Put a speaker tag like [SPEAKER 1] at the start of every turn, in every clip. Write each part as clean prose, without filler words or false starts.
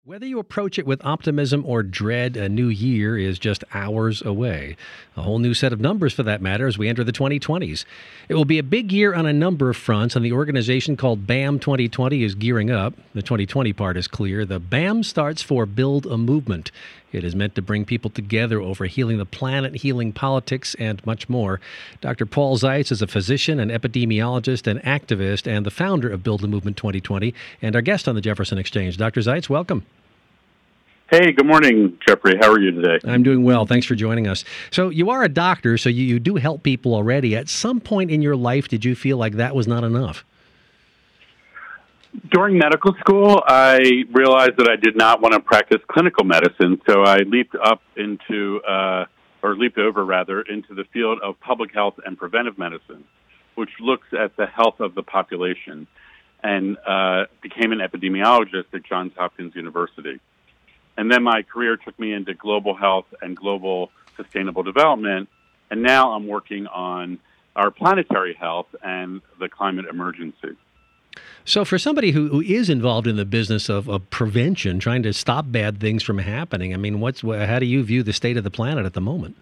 [SPEAKER 1] Whether you approach it with optimism or dread, a new year is just hours away. A whole new set of numbers, for that matter, as we enter the 2020s. It will be a big year on a number of fronts, and the organization called BAM 2020 is gearing up. The 2020 part is clear. The BAM starts for Build a Movement. It is meant to bring people together over healing the planet, healing politics, and much more. Dr. Paul Zeitz is a physician, an epidemiologist, an activist, and the founder of Build a Movement 2020, and our guest on the Jefferson Exchange. Dr. Zeitz, welcome.
[SPEAKER 2] Hey, good morning, Jeffrey. How are you today?
[SPEAKER 1] I'm doing well. Thanks for joining us. So you are a doctor, so you do help people already. At some point in your life, did you feel like that was not enough?
[SPEAKER 2] During medical school, I realized that I did not want to practice clinical medicine, so I leaped over into the field of public health and preventive medicine, which looks at the health of the population, and became an epidemiologist at Johns Hopkins University. And then my career took me into global health and global sustainable development, and now I'm working on our planetary health and the climate emergency.
[SPEAKER 1] So for somebody who is involved in the business of prevention, trying to stop bad things from happening, I mean, how do you view the state of the planet at the moment?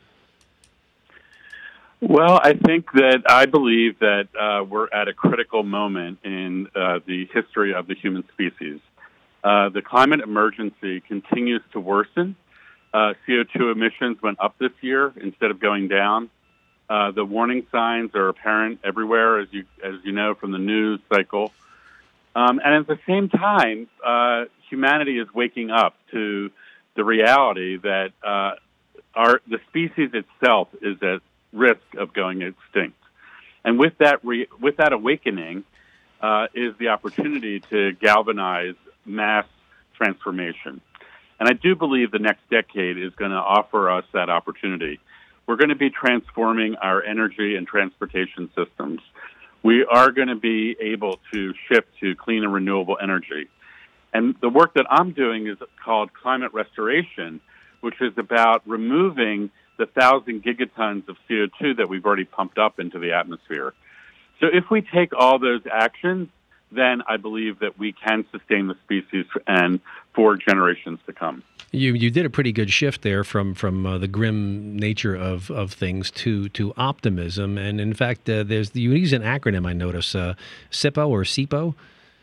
[SPEAKER 2] Well, I believe that we're at a critical moment in the history of the human species. The climate emergency continues to worsen. CO2 emissions went up this year instead of going down. The warning signs are apparent everywhere, as you know from the news cycle. And at the same time, humanity is waking up to the reality that the species itself is at risk of going extinct. And with that awakening is the opportunity to galvanize mass transformation. And I do believe the next decade is going to offer us that opportunity. We're going to be transforming our energy and transportation systems. We are going to be able to shift to clean and renewable energy. And the work that I'm doing is called climate restoration, which is about removing the 1,000 gigatons of CO2 that we've already pumped up into the atmosphere. So if we take all those actions, then I believe that we can sustain the species and for generations to come.
[SPEAKER 1] You did a pretty good shift there from the grim nature of things to optimism, and in fact, you use an acronym I notice, SIPO or SIPO.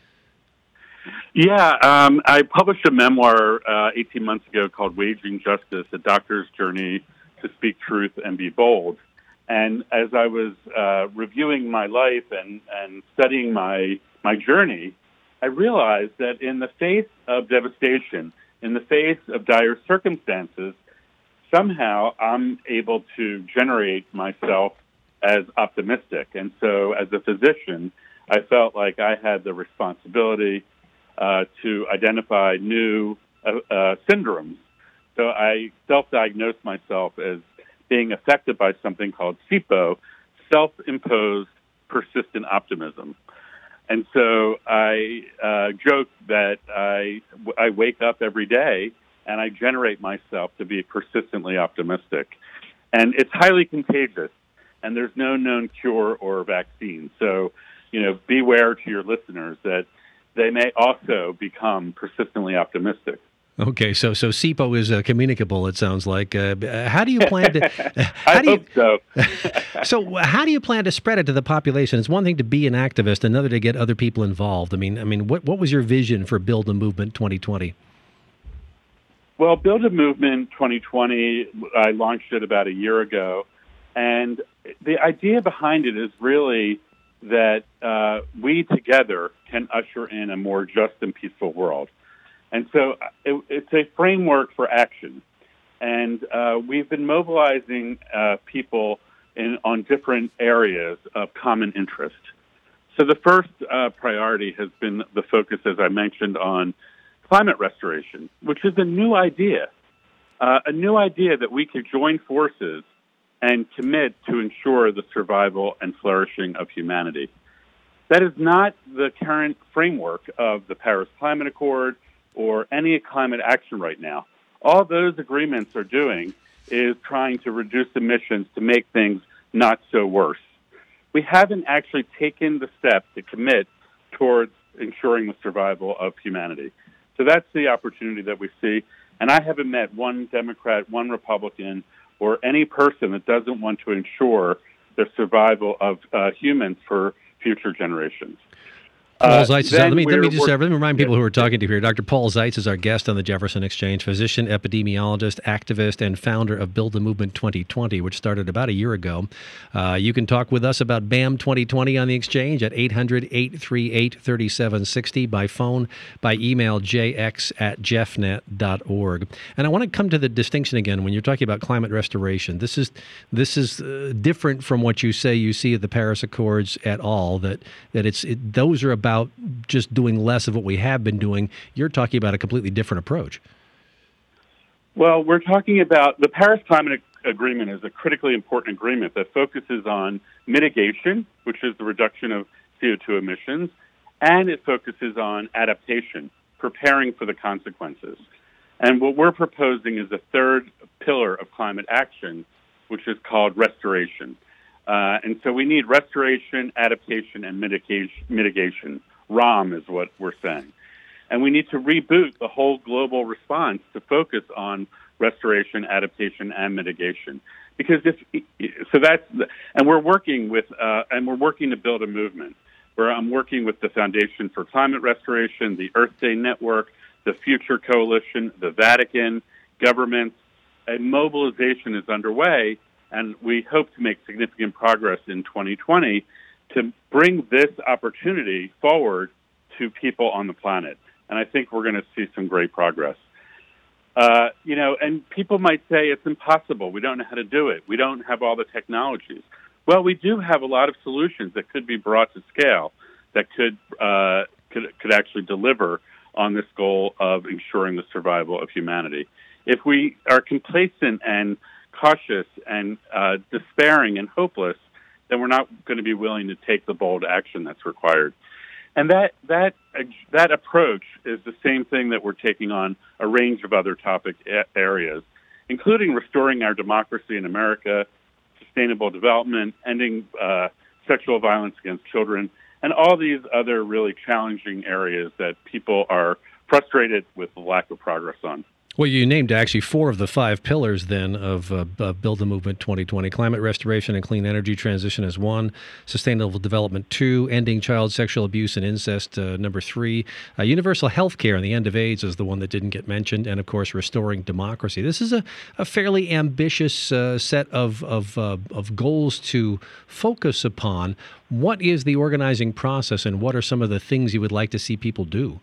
[SPEAKER 2] Yeah, I published a memoir 18 months ago called Waging Justice: A Doctor's Journey to Speak Truth and Be Bold. And as I was reviewing my life and studying my journey, I realized that in the face of devastation, in the face of dire circumstances, somehow I'm able to generate myself as optimistic. And so as a physician, I felt like I had the responsibility to identify new syndromes. So I self-diagnosed myself as being affected by something called SIPO, self-imposed persistent optimism. And so I joke that I wake up every day and I generate myself to be persistently optimistic. And it's highly contagious, and there's no known cure or vaccine. So, beware to your listeners that they may also become persistently optimistic.
[SPEAKER 1] Okay, so SIPO is communicable, it sounds like. How do you plan to...
[SPEAKER 2] I hope so.
[SPEAKER 1] So how do you plan to spread it to the population? It's one thing to be an activist, another to get other people involved. I mean, what was your vision for Build a Movement 2020?
[SPEAKER 2] Well, Build a Movement 2020, I launched it about a year ago. And the idea behind it is really that we together can usher in a more just and peaceful world. And so it's a framework for action. And we've been mobilizing people on different areas of common interest. So the first priority has been the focus, as I mentioned, on climate restoration, which is a new idea that we could join forces and commit to ensure the survival and flourishing of humanity. That is not the current framework of the Paris Climate Accord or any climate action right now. All those agreements are doing is trying to reduce emissions to make things not so worse. We haven't actually taken the steps to commit towards ensuring the survival of humanity. So that's the opportunity that we see. And I haven't met one Democrat, one Republican, or any person that doesn't want to ensure the survival of humans for future generations.
[SPEAKER 1] Paul Zeitz is let me remind people who are talking to here. Dr. Paul Zeitz is our guest on the Jefferson Exchange, physician, epidemiologist, activist, and founder of Build the Movement 2020, which started about a year ago. You can talk with us about BAM 2020 on the Exchange at 800-838-3760 by phone, by email, jx@jeffnet.org. And I want to come to the distinction again when you're talking about climate restoration. This is different from what you say you see at the Paris Accords at all. Those are about just doing less of what we have been doing. You're talking about a completely different approach.
[SPEAKER 2] Well, we're talking about the Paris Climate Agreement is a critically important agreement that focuses on mitigation, which is the reduction of CO2 emissions, and it focuses on adaptation, preparing for the consequences. And what we're proposing is a third pillar of climate action, which is called restoration. And so we need restoration, adaptation, and mitigation. RAM is what we're saying. And we need to reboot the whole global response to focus on restoration, adaptation, and mitigation. Because we're working to build a movement where I'm working with the Foundation for Climate Restoration, the Earth Day Network, the Future Coalition, the Vatican, governments. A mobilization is underway, and we hope to make significant progress in 2020 to bring this opportunity forward to people on the planet. And I think we're going to see some great progress. And people might say it's impossible. We don't know how to do it. We don't have all the technologies. Well, we do have a lot of solutions that could be brought to scale that could actually deliver on this goal of ensuring the survival of humanity. If we are complacent and cautious and despairing and hopeless, then we're not going to be willing to take the bold action that's required. And that approach is the same thing that we're taking on a range of other topic areas, including restoring our democracy in America, sustainable development, ending sexual violence against children, and all these other really challenging areas that people are frustrated with the lack of progress on.
[SPEAKER 1] Well, you named actually 4 of the 5 pillars then of Build the Movement 2020. Climate restoration and clean energy transition is 1. Sustainable development 2. Ending child sexual abuse and incest number 3. Universal health care and the end of AIDS is the one that didn't get mentioned. And, of course, restoring democracy. This is a fairly ambitious set of goals to focus upon. What is the organizing process, and what are some of the things you would like to see people do?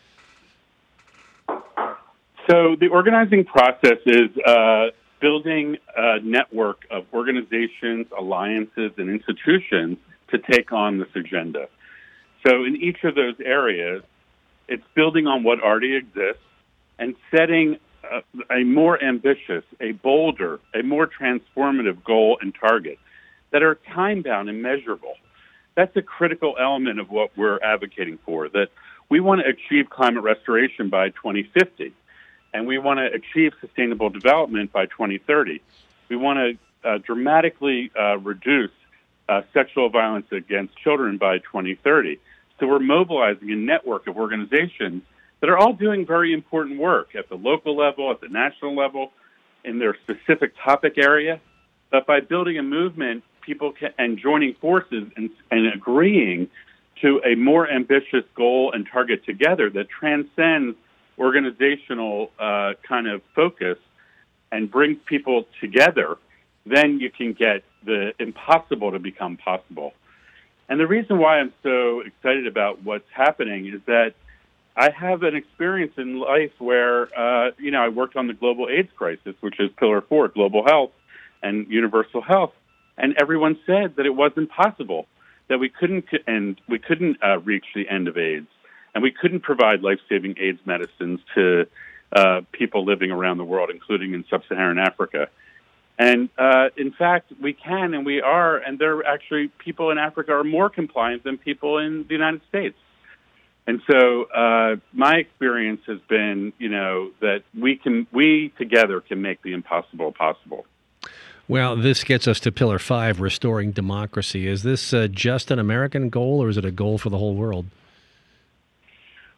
[SPEAKER 2] So the organizing process is building a network of organizations, alliances, and institutions to take on this agenda. So in each of those areas, it's building on what already exists and setting a more ambitious, a bolder, a more transformative goal and target that are time-bound and measurable. That's a critical element of what we're advocating for, that we want to achieve climate restoration by 2050. And we want to achieve sustainable development by 2030. We want to dramatically reduce sexual violence against children by 2030. So we're mobilizing a network of organizations that are all doing very important work at the local level, at the national level, in their specific topic area. But by building a movement, people and joining forces and agreeing to a more ambitious goal and target together that transcends organizational kind of focus and brings people together, then you can get the impossible to become possible. And the reason why I'm so excited about what's happening is that I have an experience in life where, I worked on the global AIDS crisis, which is Pillar 4, global health and universal health. And everyone said that it wasn't possible, that we couldn't reach the end of AIDS. And we couldn't provide life-saving AIDS medicines to people living around the world, including in sub-Saharan Africa. And in fact, we can and we are, and there are actually people in Africa are more compliant than people in the United States. And so my experience has been, that we together can make the impossible possible.
[SPEAKER 1] Well, this gets us to Pillar 5, restoring democracy. Is this just an American goal, or is it a goal for the whole world?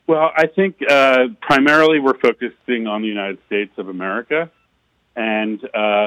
[SPEAKER 2] Well, I think primarily we're focusing on the United States of America, and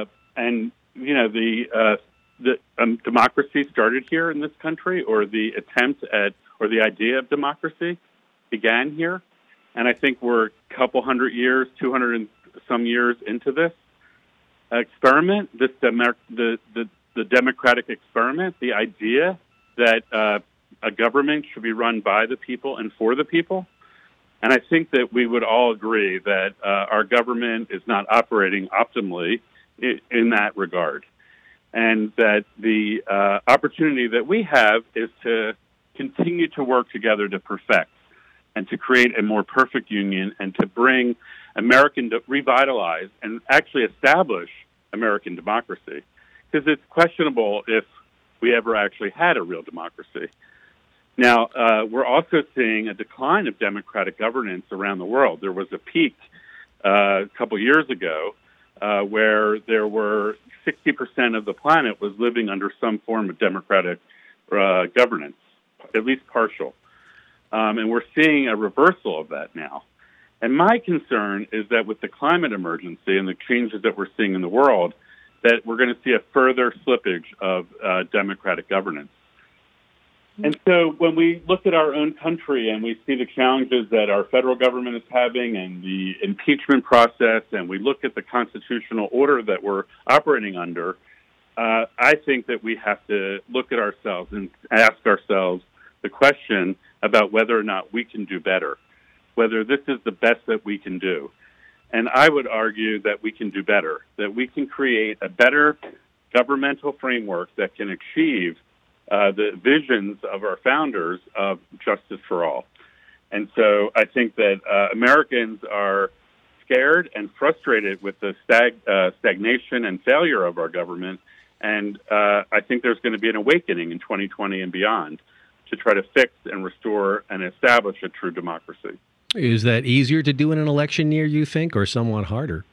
[SPEAKER 2] the democracy started here in this country, or the attempt at, or the idea of democracy began here, and I think we're a couple hundred years, 200 and some years into this experiment, the democratic experiment, the idea that a government should be run by the people and for the people. And I think that we would all agree that our government is not operating optimally in that regard. And that the opportunity that we have is to continue to work together to perfect and to create a more perfect union and to bring revitalize and actually establish American democracy. Because it's questionable if we ever actually had a real democracy. Now, we're also seeing a decline of democratic governance around the world. There was a peak a couple years ago where there were 60% of the planet was living under some form of democratic governance, at least partial. And we're seeing a reversal of that now. And my concern is that with the climate emergency and the changes that we're seeing in the world, that we're going to see a further slippage of democratic governance. And so when we look at our own country and we see the challenges that our federal government is having and the impeachment process, and we look at the constitutional order that we're operating under, I think that we have to look at ourselves and ask ourselves the question about whether or not we can do better, whether this is the best that we can do. And I would argue that we can do better, that we can create a better governmental framework that can achieve the visions of our founders of justice for all. And so I think that Americans are scared and frustrated with the stagnation and failure of our government. And I think there's going to be an awakening in 2020 and beyond to try to fix and restore and establish a true democracy.
[SPEAKER 1] Is that easier to do in an election year, you think, or somewhat harder?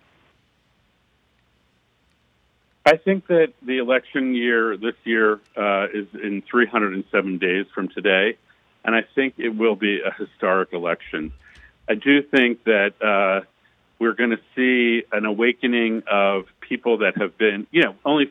[SPEAKER 2] I think that the election year this year is in 307 days from today, and I think it will be a historic election. I do think that we're going to see an awakening of people that have been, only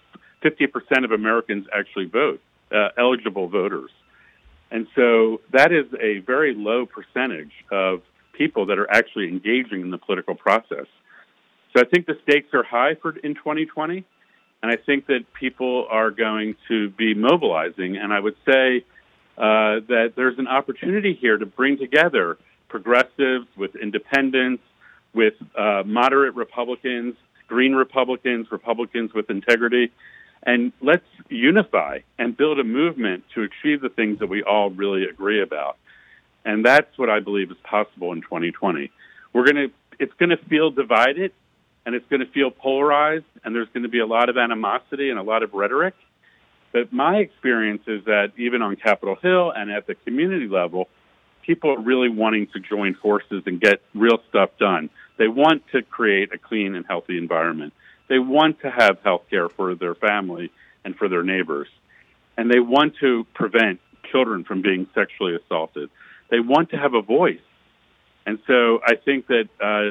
[SPEAKER 2] 50% of Americans actually vote, eligible voters. And so that is a very low percentage of people that are actually engaging in the political process. So I think the stakes are high in 2020, and I think that people are going to be mobilizing. And I would say that there's an opportunity here to bring together progressives with independents, with moderate Republicans, green Republicans, Republicans with integrity, and let's unify and build a movement to achieve the things that we all really agree about. And that's what I believe is possible in 2020. It's going to feel divided, and it's going to feel polarized, and there's going to be a lot of animosity and a lot of rhetoric. But my experience is that even on Capitol Hill and at the community level, people are really wanting to join forces and get real stuff done. They want to create a clean and healthy environment. They want to have health care for their family and for their neighbors. And they want to prevent children from being sexually assaulted. They want to have a voice. And so I think that,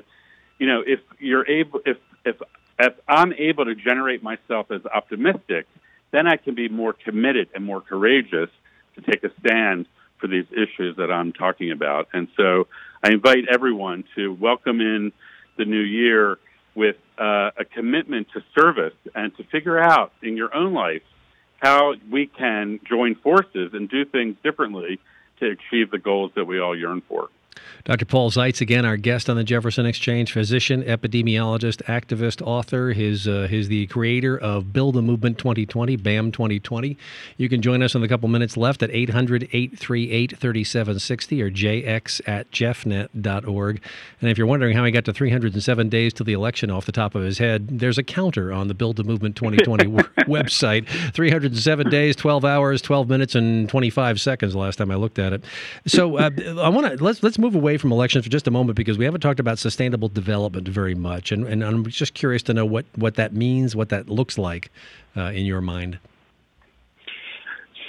[SPEAKER 2] if you're able, if I'm able to generate myself as optimistic, then I can be more committed and more courageous to take a stand for these issues that I'm talking about. And so I invite everyone to welcome in the new year with a commitment to service and to figure out in your own life how we can join forces and do things differently to achieve the goals that we all yearn for.
[SPEAKER 1] Dr. Paul Zeitz, again, our guest on the Jefferson Exchange, physician, epidemiologist, activist, author. He's the creator of Build a Movement 2020, BAM 2020. You can join us in the couple minutes left at 800-838-3760 or jx@jeffnet.org. And if you're wondering how he got to 307 days to the election off the top of his head, there's a counter on the Build a Movement 2020 website. 307 days, 12 hours, 12 minutes, and 25 seconds last time I looked at it. So let's move away from elections for just a moment, because we haven't talked about sustainable development very much, and I'm just curious to know what that means, what that looks like in your mind.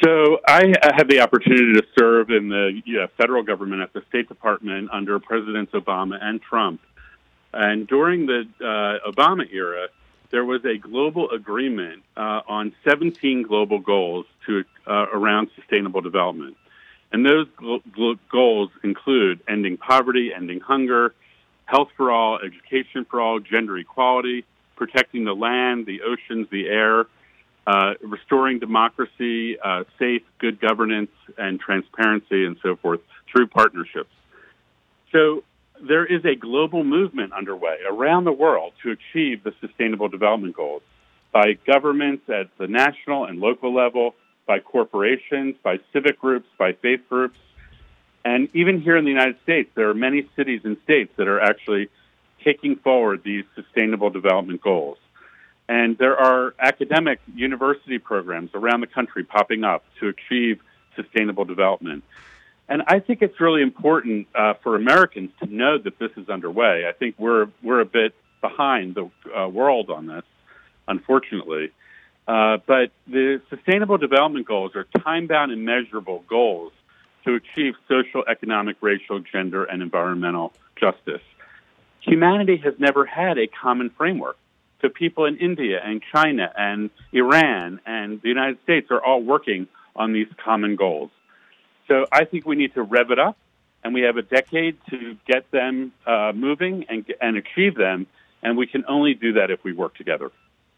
[SPEAKER 2] So I had the opportunity to serve in the federal government at the State Department under Presidents Obama and Trump. And during the Obama era, there was a global agreement on 17 global goals around sustainable development. And those goals include ending poverty, ending hunger, health for all, education for all, gender equality, protecting the land, the oceans, the air, restoring democracy, safe, good governance, and transparency, and so forth, through partnerships. So there is a global movement underway around the world to achieve the Sustainable Development Goals by governments at the national and local level, by corporations, by civic groups, by faith groups. And even here in the United States, there are many cities and states that are actually taking forward these Sustainable Development Goals. And there are academic university programs around the country popping up to achieve sustainable development. And I think it's really important for Americans to know that this is underway. I think we're a bit behind the world on this, unfortunately. But the Sustainable Development Goals are time-bound and measurable goals to achieve social, economic, racial, gender, and environmental justice. Humanity has never had a common framework. So people in India and China and Iran and the United States are all working on these common goals. So I think we need to rev it up, and we have a decade to get them moving and achieve them, and we can only do that if we work together.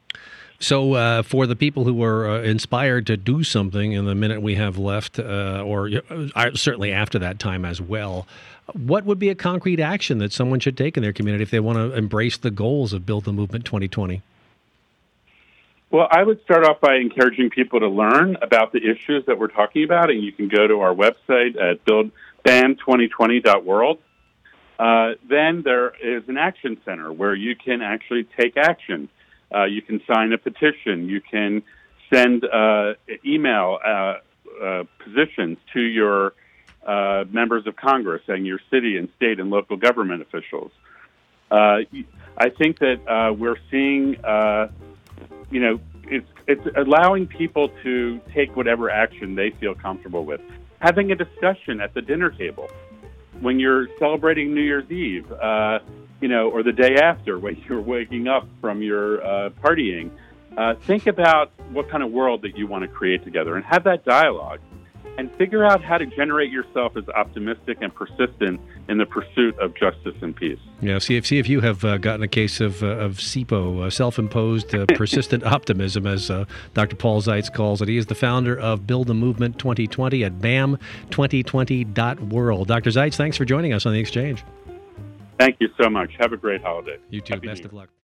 [SPEAKER 1] So for the people who are inspired to do something in the minute we have left, or certainly after that time as well, what would be a concrete action that someone should take in their community if they want to embrace the goals of Build the Movement 2020?
[SPEAKER 2] Well, I would start off by encouraging people to learn about the issues that we're talking about, and you can go to our website at bam2020.world. Then there is an action center where you can actually take action. You can sign a petition. You can send email positions to your members of Congress and your city and state and local government officials. I think that we're seeing, it's allowing people to take whatever action they feel comfortable with. Having a discussion at the dinner table when you're celebrating New Year's Eve, or the day after when you're waking up from your partying, think about what kind of world that you want to create together and have that dialogue and figure out how to generate yourself as optimistic and persistent in the pursuit of justice and peace.
[SPEAKER 1] Yeah, see if you have gotten a case of SIPO, self-imposed persistent optimism, as Dr. Paul Zeitz calls it. He is the founder of Build the Movement 2020 at bam2020.world. Dr. Zeitz, thanks for joining us on The Exchange.
[SPEAKER 2] Thank you so much. Have a great holiday.
[SPEAKER 1] You too.
[SPEAKER 2] Happy
[SPEAKER 1] Best
[SPEAKER 2] New
[SPEAKER 1] of
[SPEAKER 2] Year.
[SPEAKER 1] luck.